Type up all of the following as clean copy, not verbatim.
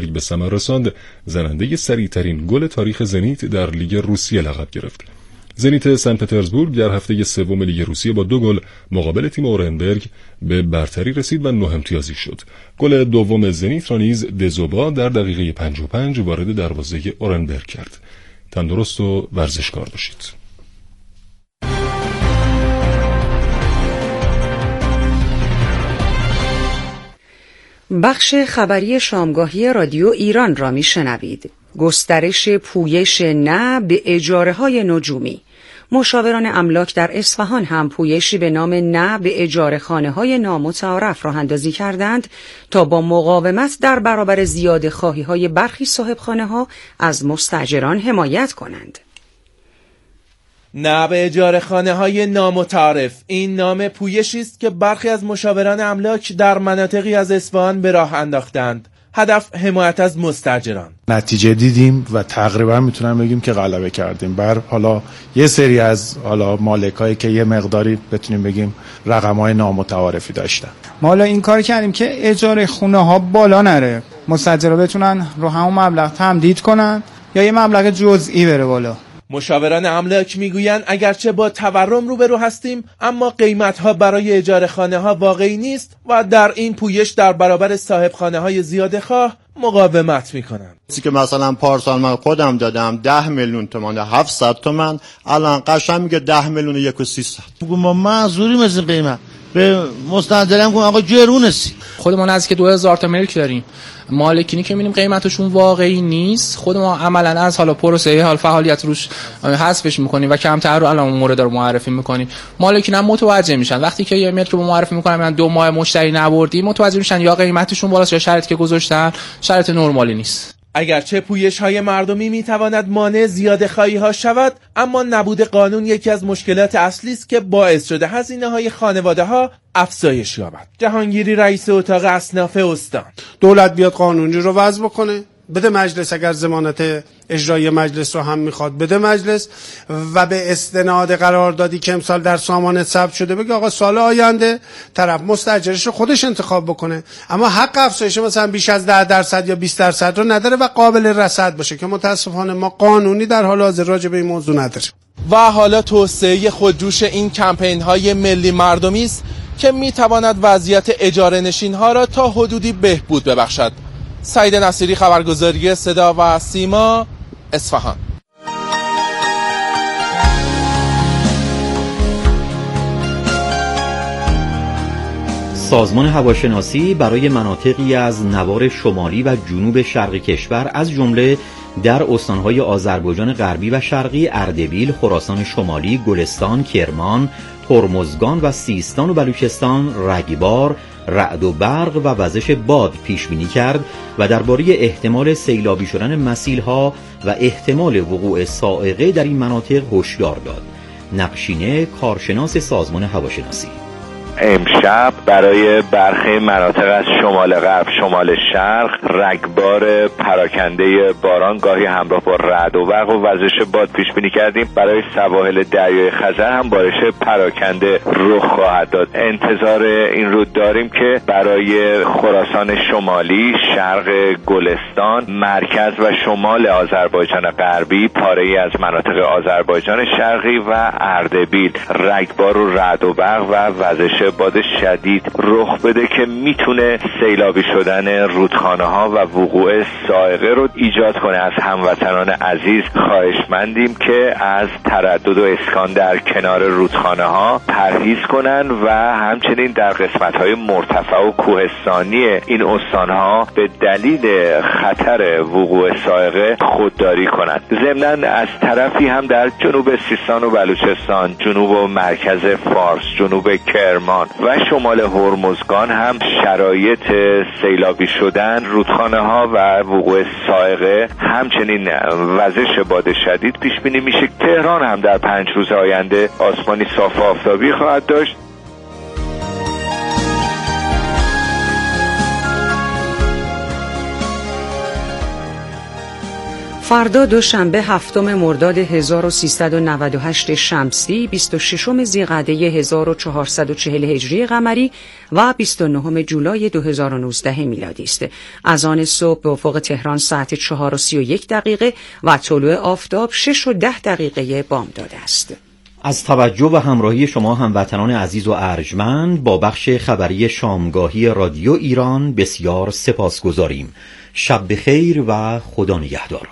سنتبرگ به ثمر رساند، زننده سریع‌ترین گل تاریخ زنیت در لیگ روسیه لقب گرفت. زنیت سن پترزبورگ در هفته سوم لیگ روسیه با 2 گل مقابل تیم اورنبرگ به برتری رسید و 9 امتیازی شد. گل دوم زنیت را نیز دزوبا در دقیقه 55 وارد دروازه اورنبرگ کرد. تندرست و ورزشکار باشید. بخش خبری شامگاهی رادیو ایران را میشنوید. گسترش پویش نه به اجاره‌های نجومی. مشاوران املاک در اصفهان هم پویشی به نام نه به اجاره خانه‌های نامتعارف راه اندازی کردند تا با مقاومت در برابر زیاده خواهی‌های برخی صاحبخانه‌ها از مستاجران حمایت کنند. نه به اجاره خانه‌های نامتعارف، این نام پویشی است که برخی از مشاوران املاک در مناطقی از اصفهان به راه انداختند. هدف حمایت از مستاجران. نتیجه دیدیم و تقریبا میتونم بگیم که غلبه کردیم بر حالا یه سری از مالکایی که یه مقداری بتونیم بگیم رقم‌های نامتعارفی داشتن. ما حالا این کار کردیم که اجاره خونه‌ها بالا نره، مستاجرا بتونن رو همون مبلغ تمدید کنن یا یه مبلغ جزئی بره بالا. مشاوران املاک میگویند اگرچه با تورم روبرو هستیم اما قیمت‌ها برای اجاره خانه‌ها واقعی نیست و در این پویش در برابر صاحب خانه‌های زیاده خواه مقاومت میکنند. چیزی که مثلا پارسال من خودم دادم 10 میلیون تومان 700 تومان، الان قشنگ میگه 10 میلیون و 1.300. ما معذوریم از این قیمت، به مستاجرم گفتم آقا گرونسی. خودمون از که 2000 تا ملک داریم، مالکینی که می‌بینیم قیمتشون واقعی نیست، خود ما عملاً از حالا پروسه حال فعالیت روش حذفش می‌کنیم و کمتر رو الان مورد رو معرفی می‌کنیم. مالکین هم متوجه میشن وقتی که یه متر رو معرفی می‌کنن من 2 ماه مشتری نبردی، متوجه میشن یا قیمتشون بالاست یا شرایطی که گذاشتن شرایط نرمالی نیست. اگرچه پویش‌های مردمی می‌تواند مانع زیاده‌خواهی‌ها شود، اما نبود قانون یکی از مشکلات اصلی است که باعث شده هزینه‌های خانواده‌ها افزایش یابد. جهانگیری رئیس اتاق اصناف استان: دولت بیاد قانونی رو وضع بکنه، بده مجلس، اگر ضمانت اجرایی مجلس رو هم میخواد بده مجلس و به استناد قراردادی که امسال در سامانه ثبت شده بگه آقا سال آینده طرف مستاجرش رو خودش انتخاب بکنه، اما حق افزایش مثلا بیش از 10% یا 20% رو نداره و قابل رصد باشه که متاسفانه ما قانونی در حال حاضر راجع به این موضوع نداریم. و حالا توسعه خودجوش این کمپین‌های ملی مردمی است که میتواند وضعیت اجاره نشین‌ها را تا حدودی بهبود ببخشد. سعید نصیری، خبرگزاری صدا و سیما، اصفهان. سازمان هواشناسی برای مناطقی از نوار شمالی و جنوب شرق کشور از جمله در استانهای آذربایجان غربی و شرقی، اردبیل، خراسان شمالی، گلستان، کرمان، هرمزگان و سیستان و بلوچستان رگبار، رعد و برق و وزش باد پیش بینی کرد و درباره احتمال سیلابی شدن مسیل‌ها و احتمال وقوع صاعقه در این مناطق هشدار داد. نقشینه، کارشناس سازمان هواشناسی: امشب برای برخی مناطق از شمال غرب، شمال شرق رگبار پراکنده باران گاهی همراه با رعد و برق و وزش باد پیش بینی کردیم. برای سواحل دریای خزر هم بارش پراکنده رخ خواهد داد. انتظار این رو داریم که برای خراسان شمالی، شرق گلستان، مرکز و شمال آذربایجان غربی، پاره‌ای از مناطق آذربایجان شرقی و اردبیل رگبار و رعد و برق و وزش باد شدید رخ بده که میتونه سیلابی شدن رودخانه‌ها و وقوع صاعقه رو ایجاد کنه. از هموطنان عزیز خواهشمندیم که از تردد و اسکان در کنار رودخانه‌ها پرهیز کنن و همچنین در قسمت‌های مرتفع و کوهستانی این استان‌ها به دلیل خطر وقوع صاعقه خودداری کنند. ضمناً از طرفی هم در جنوب سیستان و بلوچستان، جنوب و مرکز فارس، جنوب کرمان و شمال هرمزگان هم شرایط سیلابی شدن رودخانه‌ها و وقوع صاعقه همچنین وزش باد شدید پیش بینی میشه. تهران هم در 5 روز آینده آسمانی صاف و آفتابی خواهد داشت. فردا دوشنبه 7 مرداد 1398 شمسی، 26 ذیقعده 1440 هجری قمری و 29 جولای 2019 میلادی است. از آن صبح به افق تهران ساعت 4:31 و طلوع آفتاب 6:10 بامداد است. از توجه و همراهی شما هموطنان عزیز و ارجمند با بخش خبری شامگاهی رادیو ایران بسیار سپاسگزاریم. شب بخیر و خدا نگهدار.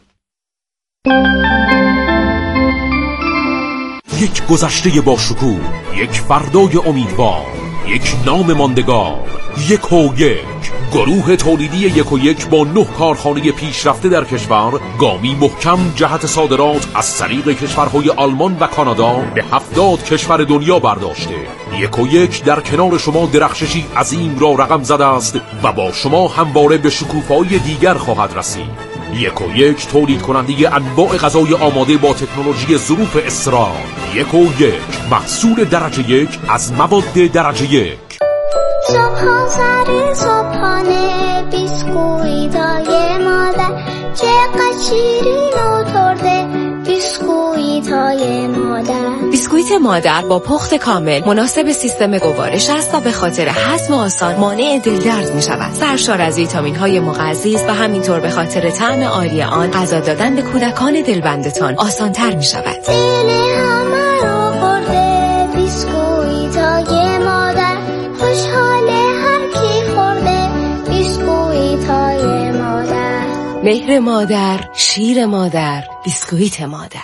یک گذشته با شکوه، یک فردای امیدوار، یک نام ماندگار، یک و یک گروه تولیدی 1&1 با 9 کارخانه پیشرفته در کشور گامی محکم جهت صادرات از طریق کشورهای آلمان و کانادا به 70 کشور دنیا برداشته. 1&1 در کنار شما درخششی عظیم را رقم زده است و با شما همواره به شکوفه‌های دیگر خواهد رسید. 1&1 تولید کننده انواع غذای آماده با تکنولوژی ظروف اسرار. 1&1 محصول درجه 1 از مواد درجه 1. صبح سر صبحانه بیسکویتای مادر چقدر شیرین و ترده بیسکویتای مادر. بیسکویت مادر با پخت کامل مناسب سیستم گوارش است و به خاطر هضم آسان مانع دلدرد می شود. سرشار از ویتامین های مغذی است و همینطور به خاطر طعم عالی آن غذا دادن به کودکان دلبندتان آسان تر می شود. دل همه رو برده بیسکویتای مادر، خوشحال هر کی خورده بیسکویتای مادر. مهر مادر، شیر مادر، بیسکویت مادر.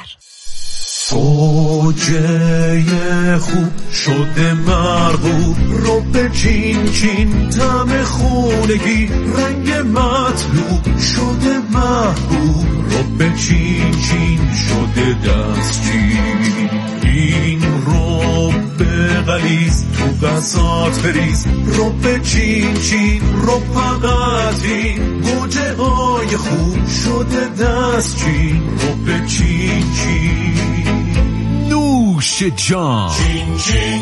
زوجه خوب شده مرغوب رو به چین چین طعم خونگی، رنگ مطلوب شده محبوب رو به چین چین شده دستچین. این رو به غلیظ تو غذات بریز رو به چین چین رو فقط این گوجه های خوب شده دستچین رو به چین چین. نوش جان چین چین.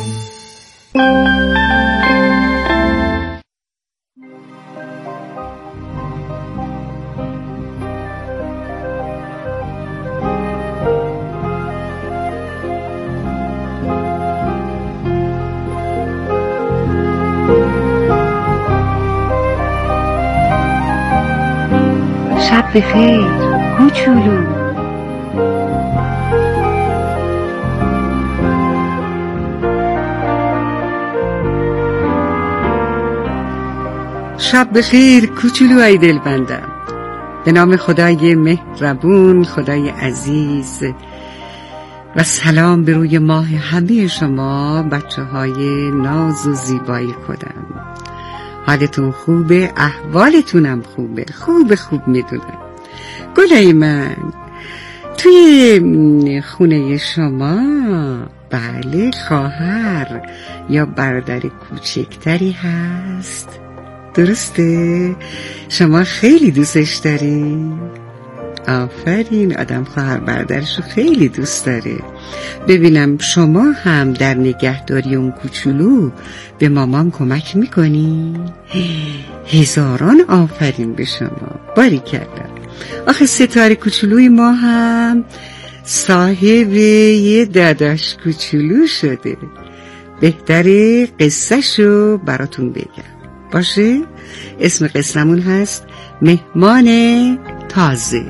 شب بخیر کوچولو. شب بخیر کوچولوهای دلبندم. به نام خدای مهربون، خدای عزیز، و سلام به روی ماه همه شما بچه های ناز و زیبای خودم. حالتون خوبه؟ احوالتونم خوبه؟ خوب میدونم. گلای من، توی خونه شما بله خواهر یا برادر کوچکتری هست؟ درسته؟ شما خیلی دوستش دارین؟ آفرین، آدم خواهر برادرشو خیلی دوست داره. ببینم شما هم در نگهداری اون کوچولو به مامان کمک میکنی؟ هزاران آفرین به شما، باریکلا. آخه ستاره کوچولوی ما هم صاحب یه داداش کوچولو شده. بهتره قصهشو براتون بگم، باشه؟ اسم قصه‌مون هست مهمان تازه.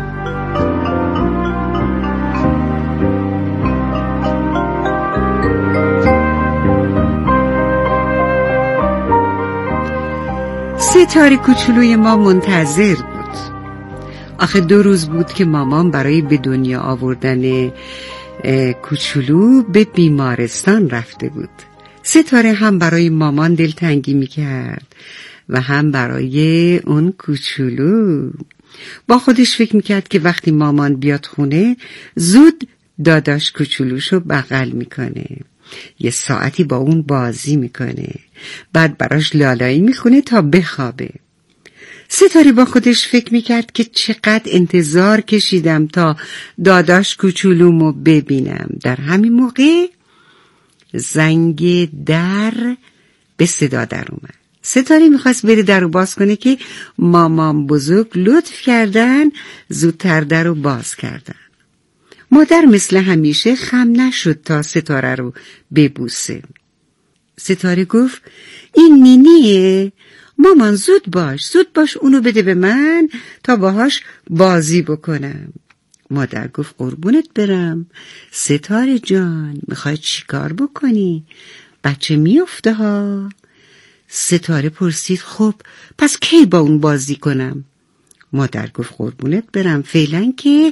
ستاره کوچولوی ما منتظر بود. آخه 2 روز بود که مامان برای به دنیا آوردن کوچولو به بیمارستان رفته بود. ستاره هم برای مامان دلتنگی میکرد و هم برای اون کوچولو. با خودش فکر میکرد که وقتی مامان بیاد خونه زود داداش کوچولوشو بغل میکنه، یه ساعتی با اون بازی میکنه، بعد براش لالایی میخونه تا بخوابه. ستاره با خودش فکر میکرد که چقدر انتظار کشیدم تا داداش کوچولومو ببینم. در همین موقع زنگ در به صدا در اومد. ستاره میخواست بره در رو باز کنه که مامان بزرگ لطف کردن زودتر در رو باز کردن. مادر مثل همیشه خم نشد تا ستاره رو ببوسه. ستاره گفت این نینیه. مامان زود باش اونو بده به من تا باهاش بازی بکنم. مادر گفت قربونت برم ستاره جان، میخوای چی کار بکنی؟ بچه میفته ها. ستاره پرسید خب پس کی با اون بازی کنم؟ مادر گفت قربونت برم فعلا که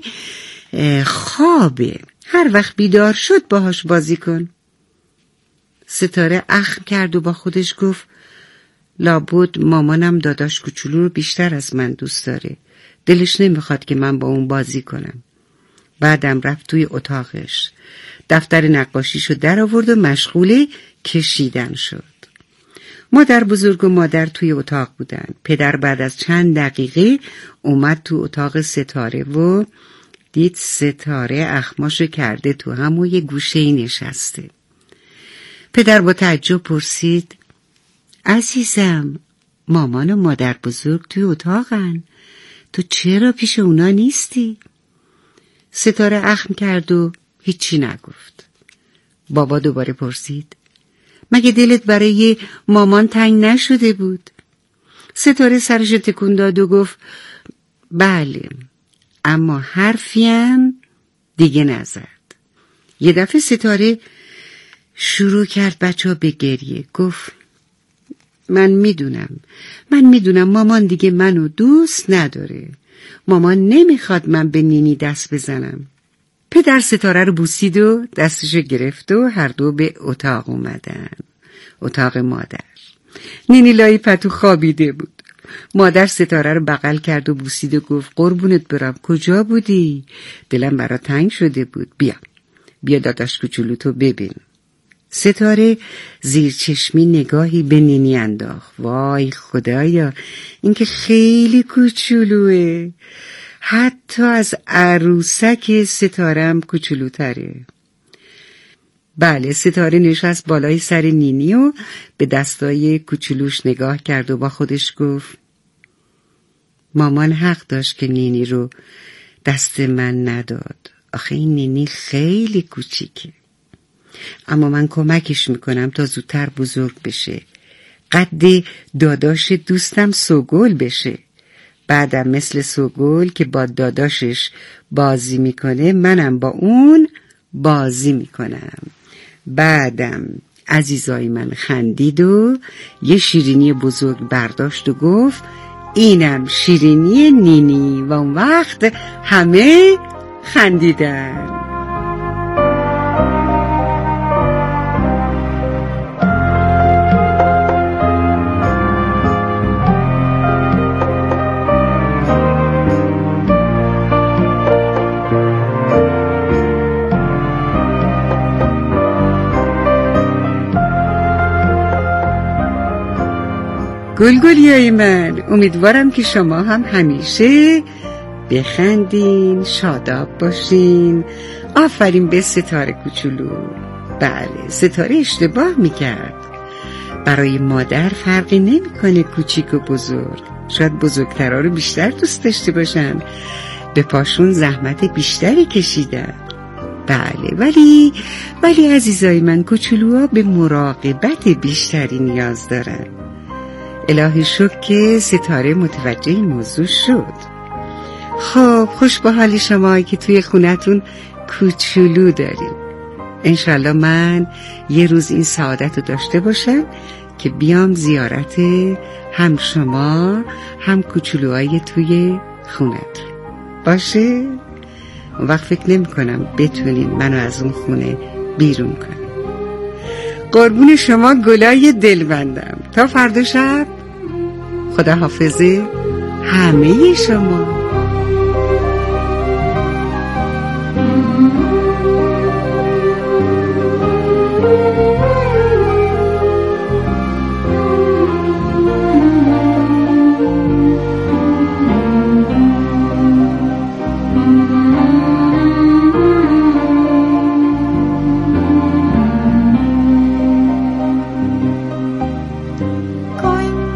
خوابه، هر وقت بیدار شد باهاش بازی کن. ستاره اخم کرد و با خودش گفت لابد مامانم داداش کوچولو رو بیشتر از من دوست داره، دلش نمیخواد که من با اون بازی کنم. بعدم رفت توی اتاقش، دفتر نقاشیشو در آورد و مشغول کشیدن شد. مادر بزرگ و مادر توی اتاق بودن. پدر بعد از چند دقیقه اومد تو اتاق ستاره و دید ستاره اخماشو کرده تو همون یه گوشه‌ای نشسته. پدر با تعجب پرسید عزیزم مامان و مادر بزرگ توی اتاقن، تو چرا پیش اونا نیستی؟ ستاره اخم کرد و هیچی نگفت. بابا دوباره پرسید مگه دلت برای مامان تنگ نشده بود؟ ستاره سرش تکون داد و گفت بله، اما حرفیم دیگه نزد. یه دفعه ستاره شروع کرد بچه به گریه. گفت من میدونم مامان دیگه منو دوست نداره. مامان نمیخواد من به نینی دست بزنم. پدر ستاره رو بوسید و دستشو گرفت و هر دو به اتاق اومدن. اتاق مادر. نینی لای پتو خوابیده بود. مادر ستاره رو بغل کرد و بوسید و گفت قربونت برم کجا بودی؟ دلم برا تنگ شده بود. بیا داداش کوچولو تو ببین. ستاره زیر چشمی نگاهی به نینی انداخت. وای خدایا این که خیلی کوچولوه، حتی از عروسک ستارم کوچولوتره. بله ستاره نشست بالای سر نینی و به دستای کوچولوش نگاه کرد و با خودش گفت مامان حق داشت که نینی رو دست من نداد. آخه این نینی خیلی کوچیکه، اما من کمکش میکنم تا زودتر بزرگ بشه، قد داداش دوستم سوگل بشه. بعدم مثل سوگل که با داداشش بازی میکنه منم با اون بازی میکنم. بعدم عزیزای من خندید و یه شیرینی بزرگ برداشت و گفت اینم شیرینی نینی و اون وقت همه خندیدن. گلگلیای من، امیدوارم که شما هم همیشه بخندین، شاداب باشین. آفرین به ستاره کوچولو. بله ستاره اشتباه میکرد. برای مادر فرقی نمیکنه کوچیک و بزرگ. شاید بزرگترها رو بیشتر دوست داشته باشن، به پاشون زحمت بیشتری کشیدن. بله ولی عزیزای من کوچولوها به مراقبت بیشتری نیاز دارن. الهی شکر که ستاره متوجه این موضوع شد. خب خوش به حال شما که توی خونتون کوچولو داریم. انشالله من یه روز این سعادت رو داشته باشم که بیام زیارت هم شما هم کوچولوهای توی خونتون باشه. اون وقت فکر نمی کنم بتونین منو از اون خونه بیرون کنین. قربون شما گلای دلبندم. تا فردا شب خدا حافظه همه شما. Going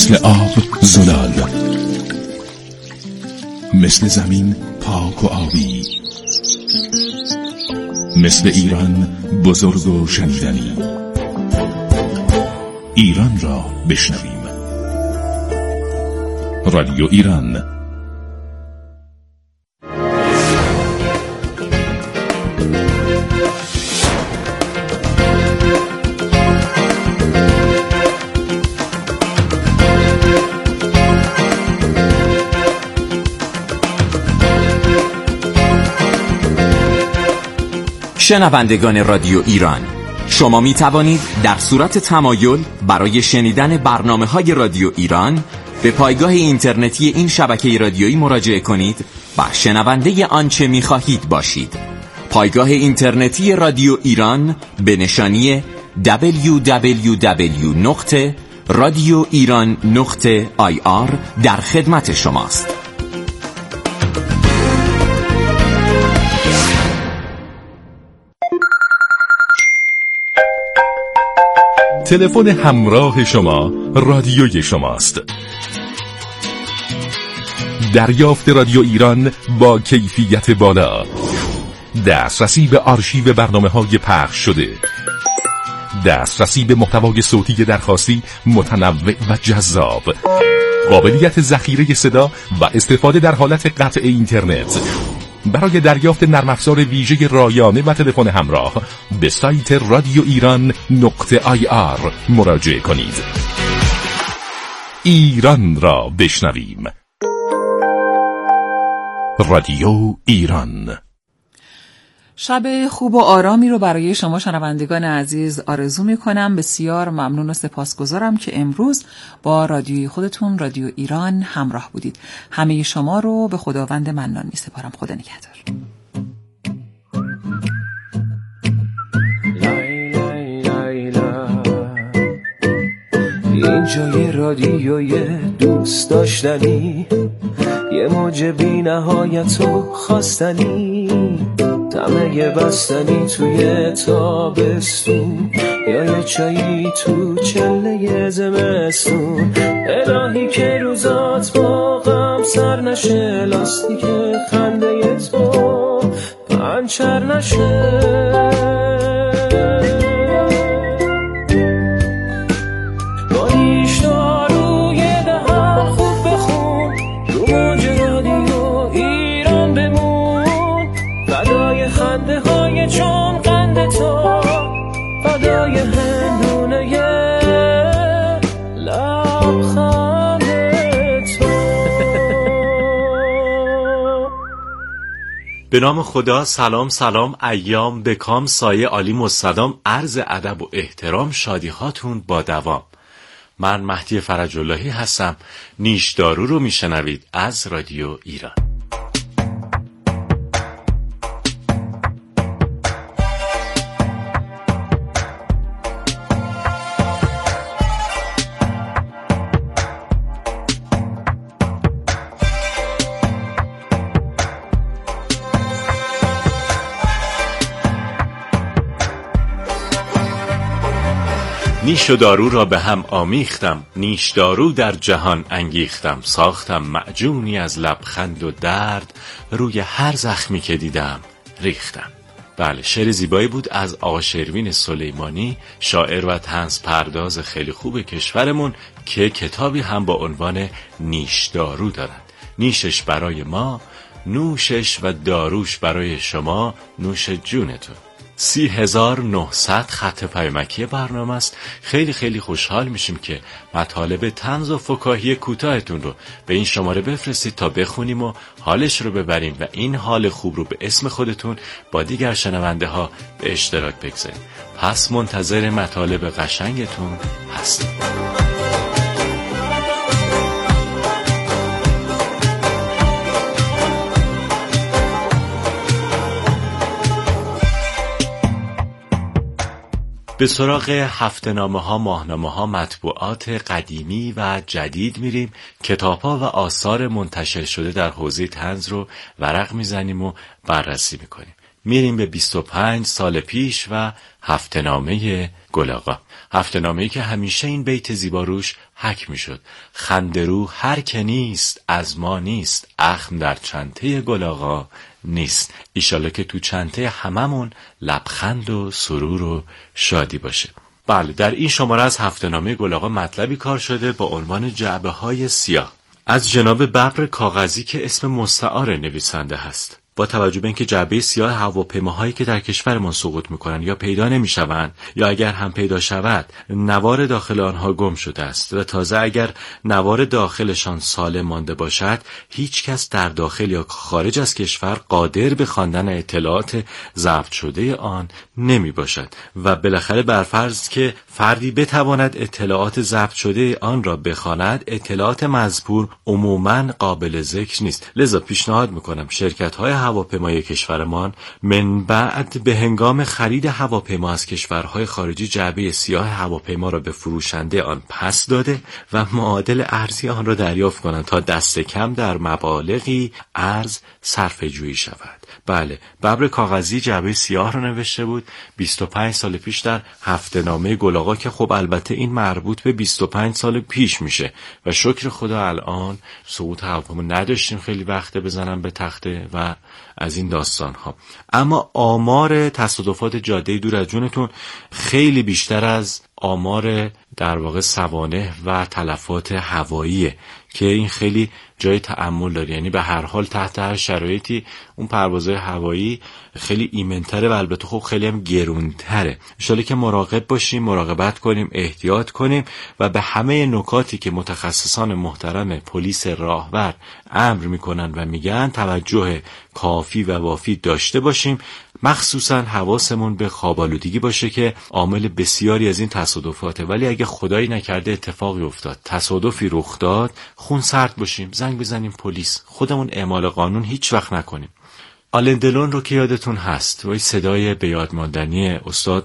مثل آب زلال، مثل زمین پاک و آبی، مثل ایران بزرگ و شنیدنی. ایران را بشنویم. رادیو ایران. شنوندگان رادیو ایران، شما می توانید در صورت تمایل برای شنیدن برنامه‌های رادیو ایران به پایگاه اینترنتی این شبکه رادیویی مراجعه کنید و شنونده آنچه می خواهید باشید. پایگاه اینترنتی رادیو ایران به نشانی www.radioiran.ir در خدمت شماست. تلفن همراه شما رادیوی شماست. دریافت رادیو ایران با کیفیت بالا، دسترسی به آرشیو برنامه‌های پخش شده، دسترسی به محتوای صوتی درخواستی متنوع و جذاب، قابلیت ذخیره صدا و استفاده در حالت قطع اینترنت. برای دریافت نرم افزار ویژه رایانه و تلفن همراه به سایت radioiran.ir مراجعه کنید. ایران را بشنویم. رادیو ایران. شب خوب و آرامی رو برای شما شنوندگان عزیز آرزو می‌کنم. بسیار ممنون و سپاسگزارم که امروز با رادیوی خودتون رادیو ایران همراه بودید. همه شما رو به خداوند منان می‌سپارم. خدا نگهدار. اینجا یه رادیوی دوست داشتنی، یه موج بی نهایت و خواستنی، طمع بستنی توی تابستون، یا یه چایی تو چله زمستون. الهی که روزات با غم سر نشه، لاستیک خنده تو پنچر نشه. چون قند تو فدای هندونه لبخند تو. به نام خدا. سلام سلام، ایام بکام، سایه عالی مستدام، عرض ادب و احترام، شادیهاتون با دوام. من مهدی فرج اللهی هستم. نیش دارو رو میشنوید از رادیو ایران. نیش و دارو را به هم آمیختم، نیش دارو در جهان انگیختم، ساختم معجونی از لبخند و درد، روی هر زخمی که دیدم ریختم. بله، شعر زیبایی بود از آقا شروین سلیمانی، شاعر و طنز پرداز خیلی خوب کشورمون که کتابی هم با عنوان نیش دارو دارد. نیشش برای ما، نوشش و داروش برای شما، نوش جونتون. 30,900 خط پیامکی برنامه است. خیلی خیلی خوشحال میشیم که مطالب طنز و فکاهی کوتاهتون رو به این شماره بفرستید تا بخونیم و حالش رو ببریم و این حال خوب رو به اسم خودتون با دیگر شنونده ها به اشتراک بگذارید. پس منتظر مطالب قشنگتون هستیم. به سراغ هفته‌نامه ها، ماهنامه ها، مطبوعات قدیمی و جدید میریم. کتاب ها و آثار منتشر شده در حوزه طنز رو ورق میزنیم و بررسی میکنیم. میریم به 25 سال پیش و هفته‌نامه گل آقا. هفته‌نامه‌ای که همیشه این بیت زیبا روش حک میشد: خندرو هر که نیست از ما نیست، اخم در چنته گل آقا نیست. ایشالا که تو چنته هممون لبخند و سرور و شادی باشه. بله، در این شماره از هفته‌نامه گل آقا مطلبی کار شده با عنوان جعبه‌های سیاه از جناب ببر کاغذی که اسم مستعار نویسنده هست. با توجه به اینکه جعبه سیاه هواپیماهایی که در کشورمان سقوط میکنن یا پیدا نمیشوند یا اگر هم پیدا شود نوار داخل آنها گم شده است و تازه اگر نوار داخلشان سالم مانده باشد، هیچ کس در داخل یا خارج از کشور قادر به خواندن اطلاعات ضبط شده آن نمی باشد و بالاخره برفرض که فردی بتواند اطلاعات ضبط شده آن را بخواند، اطلاعات مذکور عموماً قابل ذکر نیست. لذا پیشنهاد میکنم شرکت‌های هواپیمای کشورمان من بعد به هنگام خرید هواپیما از کشورهای خارجی جعبه سیاه هواپیما را به فروشنده آن پس داده و معادل ارزی آن را دریافت کنند تا دست کم در مبالغی ارز صرفه جویی شود. بله، ببر کاغذی جعبه سیاه را نوشته بود 25 سال پیش در هفته‌نامه گل آقا که خب البته این مربوط به 25 سال پیش میشه و شکر خدا الان سقوط هواپیما نداشتیم خیلی وقت بزنم به تخته و از این داستان ها. اما آمار تصادفات جاده دور از جونتون خیلی بیشتر از آمار در واقع سوانح و تلفات هواییه که این خیلی جای تأمل داره. یعنی به هر حال تحت هر شرایطی اون پروازهای هوایی خیلی ایمن‌تره و البته خب خیلی هم گرونتره. انشالله که مراقب باشیم، مراقبت کنیم، احتیاط کنیم و به همه نکاتی که متخصصان محترم پلیس راهور امر میکنن و میگن توجه کافی و وافی داشته باشیم. مخصوصا حواسمون به خواب‌آلودگی باشه که عامل بسیاری از این تصادفاته، ولی اگه خدایی نکرده اتفاقی افتاد، تصادفی رخ داد، خون سرد باشیم، زنگ بزنیم پلیس، خودمون اعمال قانون هیچ وقت نکنیم. آلن دلون رو که یادتون هست، وای صدای به یاد ماندنی استاد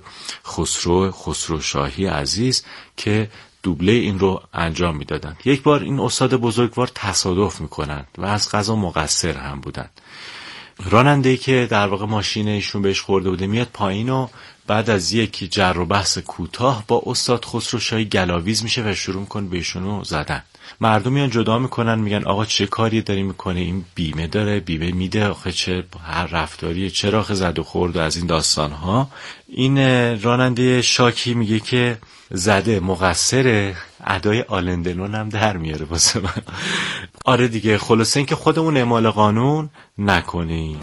خسرو شاهی عزیز که دوبله این رو انجام میدادن. یک بار این استاد بزرگوار تصادف میکنن و از قضا مقصر هم بودن. راننده‌ای که در واقع ماشین ایشون بهش خورده بوده میاد پایین و بعد از یک جر و بحث کوتاه با استاد خسرو شاهی گلاویز میشه و شروع میکنه به ایشونو زدن. مردم میان جدا میکنن، میگن آقا چه کاری داری میکنه، این بیمه داره، بیمه میده، آخه چه هر رفتاریه، چرا آخه زد و خورد و از این داستان ها. این راننده شاکی میگه که زده مقصره، ادای آلن دلون هم در میاره واسه من. آره دیگه، خلاصه این که خودمون اعمال قانون نکنیم.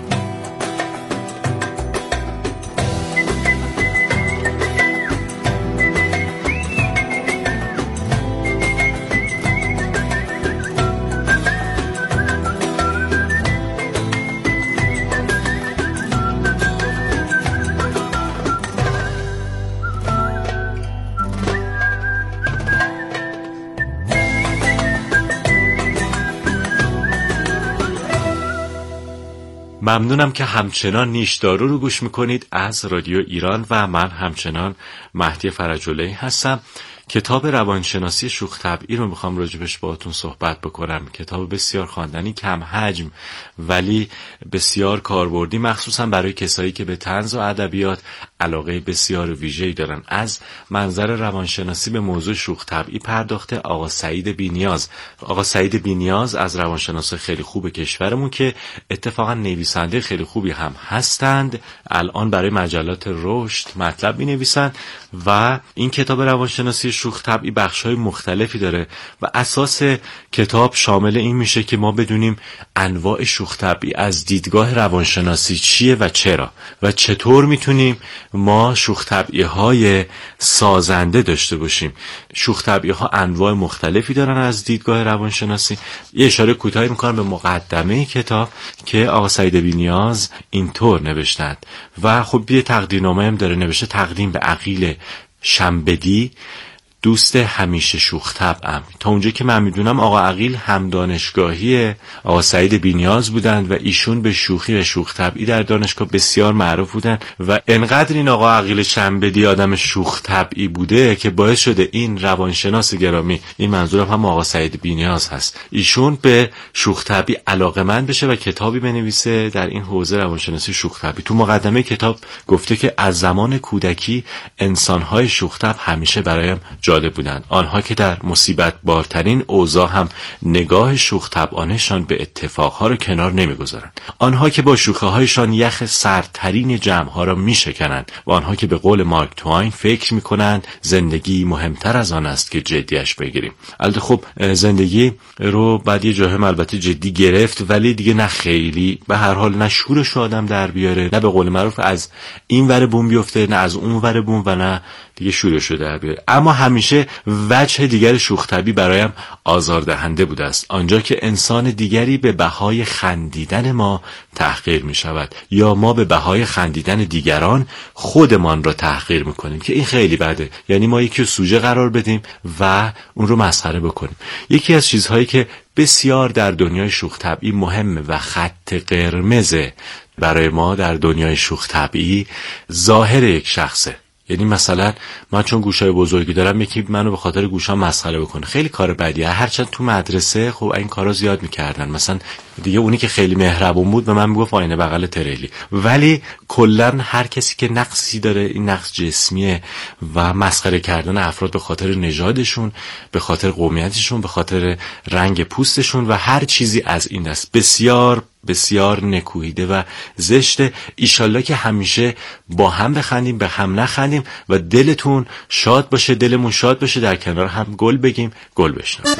ممنونم که همچنان نیشدارو رو گوش میکنید از رادیو ایران و من همچنان مهدی فرج‌اللهی هستم. کتاب روانشناسی شوخ طبعی رو میخوام راجبش باهاتون صحبت بکنم. کتاب بسیار خواندنی، کم حجم ولی بسیار کاربردی، مخصوصا برای کسایی که به طنز و ادبیات علاقه بسیار ویژه‌ای دارن. از منظر روانشناسی به موضوع شوخ طبعی پرداخته آقا سعید بی‌نیاز. آقا سعید بی‌نیاز از روانشناسای خیلی خوب کشورمون که اتفاقا نویسنده خیلی خوبی هم هستند. الان برای مجلات رشد مطلب می‌نویسن و این کتاب روانشناسی شوخ طبعی بخش‌های مختلفی داره و اساس کتاب شامل این میشه که ما بدونیم انواع شوخ طبعی از دیدگاه روانشناسی چیه و چرا و چطور میتونیم ما شوخ طبعی‌های سازنده داشته باشیم. شوخ طبعی‌ها انواع مختلفی دارن از دیدگاه روانشناسی. یه اشاره کوتاهی میکنم به مقدمه کتاب که آقا سعید بی‌نیاز اینطور نوشتند و خب یه تقدیرنامه هم داره نوشته: تقدیم به عقیل شنبدی، دوست همیشه شوخ طبعم. تا اونجا که من میدونم آقا عقیل هم دانشگاهی آقا سعید بی‌نیاز بودند و ایشون به شوخی و شوخ طبعی در دانشگاه بسیار معروف بودند و انقدر این آقا عقیل شنبدی آدم شوخ طبعی بوده که باعث شده این روانشناس گرامی، این منظورم هم آقا سعید بی‌نیاز هست، ایشون به شوخ طبعی علاقه‌مند بشه و کتابی بنویسه در این حوزه روانشناسی شوخ طبعی. تو مقدمه کتاب گفته که از زمان کودکی انسان‌های شوخ طبع همیشه برایم جالب بودند. آنها که در مصیبت بارترین اوضاع هم نگاه شوخ طبعانه‌شان به اتفاقها را کنار نمی‌گذارند. آنها که با شوخی‌هایشان یخ سردترین جمع‌ها را می‌شکنند و آنها که به قول مارک توین فکر می‌کنند زندگی مهمتر از آن است که جدیش بگیریم. البته خب زندگی رو بعد یه جاهم البته جدی گرفت، ولی دیگه نه خیلی، به هر حال نه شورش آدم در بیاره، نه به قول معروف از این ور بوم بیفته، نه از اون ور بوم و نه دیگه شورش رو در بیاره. اما همیشه وجه دیگر شوخ طبعی برایم آزاردهنده بوده است، آنجا که انسان دیگری به بهای خندیدن ما تحقیر می شود یا ما به بهای خندیدن دیگران خودمان را تحقیر می کنیم که این خیلی بده. یعنی ما یکی رو سوژه قرار بدیم و اون رو مسخره بکنیم. یکی از چیزهایی که بسیار در دنیای شوخ طبعی مهمه و خط قرمز برای ما در دنیای شوخ طبعی ظاهر یک شخصه. یعنی مثلا من چون گوشای بزرگی دارم، یکی منو به خاطر گوشام مسخره بکنه، خیلی کار بدیه. هرچند تو مدرسه خب این کارا زیاد میکردن، مثلا دیگه اونی که خیلی مهربون بود به من میگفت آینه بغل تریلی، ولی کلا هر کسی که نقصی داره، این نقص جسمیه و مسخره کردن افراد به خاطر نژادشون، به خاطر قومیتشون، به خاطر رنگ پوستشون و هر چیزی از این دست بسیار بسیار نکوهیده و زشته. ایشالله که همیشه با هم بخندیم، به هم نخندیم و دلتون شاد باشه، دلمون شاد باشه، در کنار هم گل بگیم، گل بشنویم.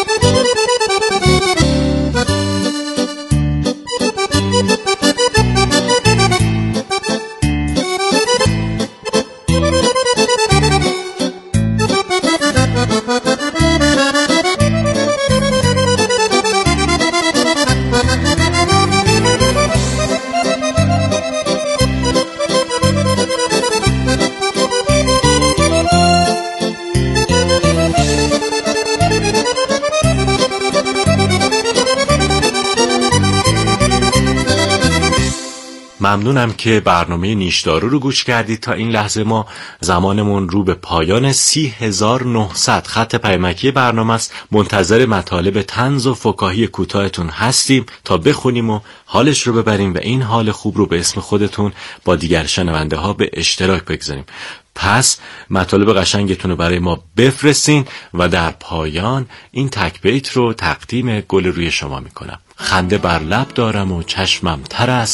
ممنونم که برنامه نیشدارو رو گوش کردید. تا این لحظه ما زمانمون رو به پایان 30900 خط پیامکی برنامه است. منتظر مطالب طنز و فکاهی کوتاهتون هستیم تا بخونیم و حالش رو ببریم و این حال خوب رو به اسم خودتون با دیگر شنونده ها به اشتراک بگذاریم. پس مطالب قشنگتون رو برای ما بفرستین و در پایان این تک بیت رو تقدیم گل روی شما میکنم. خنده بر لب دارم و چشمم تر است،